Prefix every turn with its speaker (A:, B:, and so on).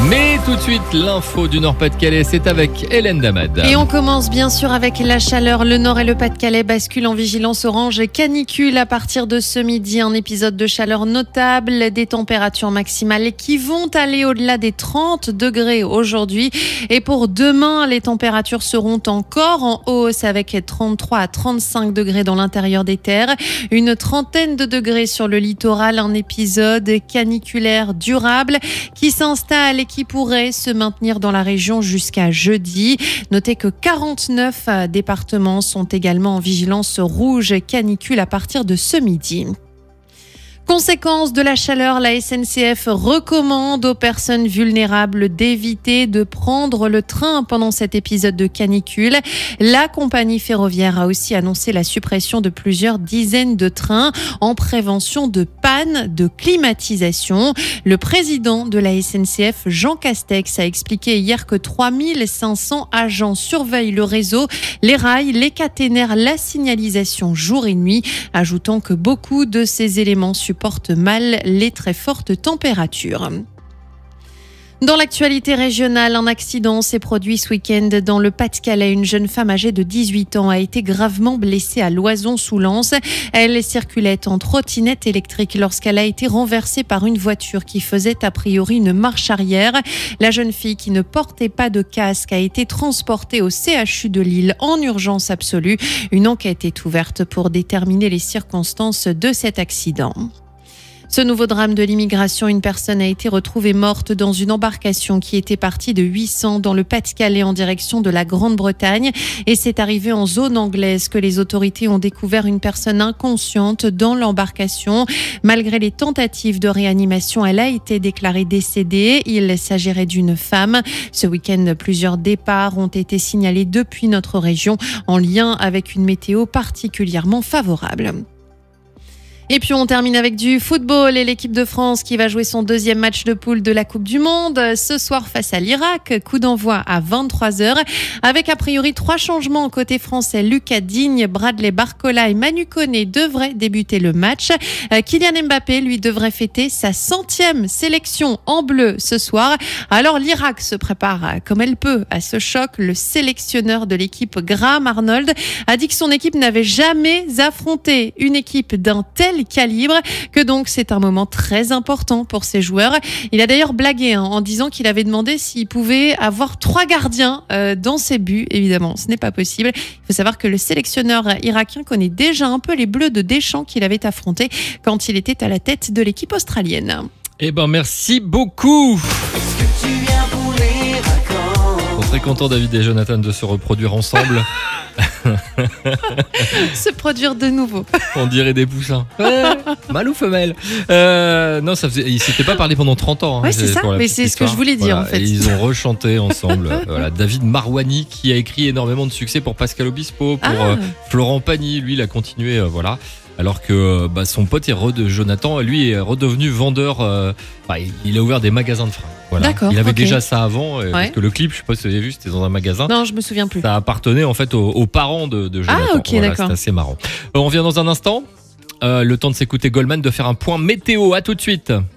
A: Mais tout de suite, l'info du Nord-Pas-de-Calais, c'est avec Hélène Damad.
B: Et on commence bien sûr avec la chaleur. Le Nord et le Pas-de-Calais basculent en vigilance orange canicule à partir de ce midi. Un épisode de chaleur notable, des températures maximales qui vont aller au-delà des 30 degrés aujourd'hui. Et pour demain, les températures seront encore en hausse avec 33 à 35 degrés dans l'intérieur des terres. Une trentaine de degrés sur le littoral. Un épisode caniculaire durable qui s'installe et qui pourrait se maintenir dans la région jusqu'à jeudi. Notez que 49 départements sont également en vigilance rouge canicule à partir de ce midi. Conséquence de la chaleur, la SNCF recommande aux personnes vulnérables d'éviter de prendre le train pendant cet épisode de canicule. La compagnie ferroviaire a aussi annoncé la suppression de plusieurs dizaines de trains en prévention de panne de climatisation. Le président de la SNCF, Jean Castex, a expliqué hier que 3500 agents surveillent le réseau, les rails, les caténaires, la signalisation jour et nuit, ajoutant que beaucoup de ces éléments supportent mal les très fortes températures. Dans l'actualité régionale, un accident s'est produit ce week-end dans le Pas-de-Calais. Une jeune femme âgée de 18 ans a été gravement blessée à Loison-sous-Lens. Elle circulait en trottinette électrique lorsqu'elle a été renversée par une voiture qui faisait a priori une marche arrière. La jeune fille, qui ne portait pas de casque, a été transportée au CHU de Lille en urgence absolue. Une enquête est ouverte pour déterminer les circonstances de cet accident. Ce nouveau drame de l'immigration, une personne a été retrouvée morte dans une embarcation qui était partie de 800 dans le Pas-de-Calais en direction de la Grande-Bretagne. Et c'est arrivé en zone anglaise que les autorités ont découvert une personne inconsciente dans l'embarcation. Malgré les tentatives de réanimation, elle a été déclarée décédée. Il s'agirait d'une femme. Ce week-end, plusieurs départs ont été signalés depuis notre région en lien avec une météo particulièrement favorable. Et puis on termine avec du football et l'équipe de France qui va jouer son deuxième match de poule de la Coupe du Monde ce soir face à l'Irak. Coup d'envoi à 23h avec a priori 3 changements côté français. Lucas Digne, Bradley Barcola et Manu Koné devraient débuter le match. Kylian Mbappé, lui, devrait fêter sa 100e sélection en bleu ce soir. Alors l'Irak se prépare comme elle peut à ce choc. Le sélectionneur de l'équipe, Graham Arnold, a dit que son équipe n'avait jamais affronté une équipe d'un tel calibre, que donc c'est un moment très important pour ses joueurs. Il a d'ailleurs blagué en disant qu'il avait demandé s'il pouvait avoir 3 gardiens dans ses buts. Évidemment, ce n'est pas possible. Il faut savoir que le sélectionneur irakien connaît déjà un peu les Bleus de Deschamps qu'il avait affrontés quand il était à la tête de l'équipe australienne.
A: Eh ben merci beaucoup. On est très content, David et Jonathan, de se reproduire ensemble.
B: Se produire de nouveau.
A: On dirait des poussins. Mâle ou femelle. Non, ils s'étaient pas parlé pendant 30 ans.
B: Ouais, c'est ça, mais c'est ce que je voulais dire,
A: voilà,
B: en fait.
A: Et ils ont rechanté ensemble. Voilà, David Marouani, qui a écrit énormément de succès pour Pascal Obispo, pour Florent Pagny. Lui, il a continué, voilà. Alors que son pote Jonathan, lui, est redevenu vendeur. Il a ouvert des magasins de fringues. Voilà.
B: D'accord,
A: il avait
B: ok.
A: déjà ça avant, parce que le clip, je sais pas si vous avez vu, c'était dans un magasin.
B: Non, je me souviens plus.
A: Ça appartenait en fait aux parents de Jonathan.
B: Ah, ok,
A: voilà,
B: d'accord.
A: c'est assez marrant. On revient dans un instant. Le temps de s'écouter Goldman, de faire un point météo. À tout de suite.